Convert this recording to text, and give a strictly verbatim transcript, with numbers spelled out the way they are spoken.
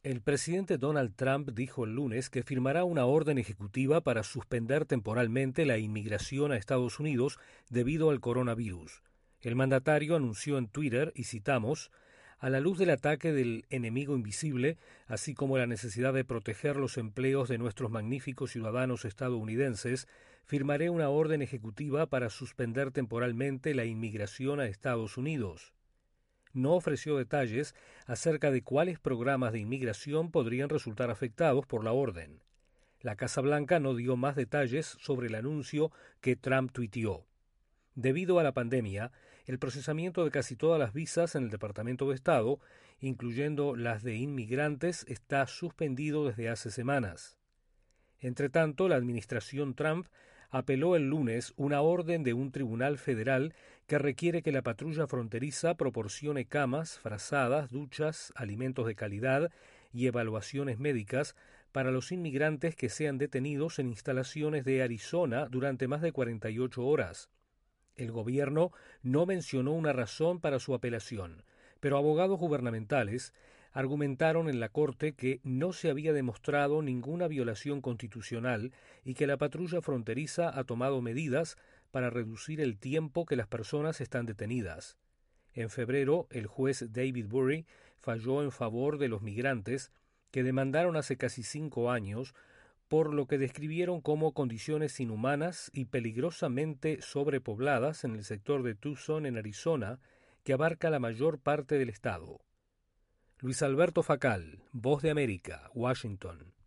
El presidente Donald Trump dijo el lunes que firmará una orden ejecutiva para suspender temporalmente la inmigración a Estados Unidos debido al coronavirus. El mandatario anunció en Twitter, y citamos, a la luz del ataque del enemigo invisible, así como la necesidad de proteger los empleos de nuestros magníficos ciudadanos estadounidenses, firmaré una orden ejecutiva para suspender temporalmente la inmigración a Estados Unidos. No ofreció detalles acerca de cuáles programas de inmigración podrían resultar afectados por la orden. La Casa Blanca no dio más detalles sobre el anuncio que Trump tuiteó. Debido a la pandemia, el procesamiento de casi todas las visas en el Departamento de Estado, incluyendo las de inmigrantes, está suspendido desde hace semanas. Entretanto, la administración Trump apeló el lunes una orden de un tribunal federal que requiere que la patrulla fronteriza proporcione camas, frazadas, duchas, alimentos de calidad y evaluaciones médicas para los inmigrantes que sean detenidos en instalaciones de Arizona durante más de cuarenta y ocho horas. El gobierno no mencionó una razón para su apelación, pero abogados gubernamentales argumentaron en la Corte que no se había demostrado ninguna violación constitucional y que la patrulla fronteriza ha tomado medidas para reducir el tiempo que las personas están detenidas. En febrero, el juez David Burry falló en favor de los migrantes que demandaron hace casi cinco años por lo que describieron como condiciones inhumanas y peligrosamente sobrepobladas en el sector de Tucson, en Arizona, que abarca la mayor parte del estado. Luis Alberto Facal, Voz de América, Washington.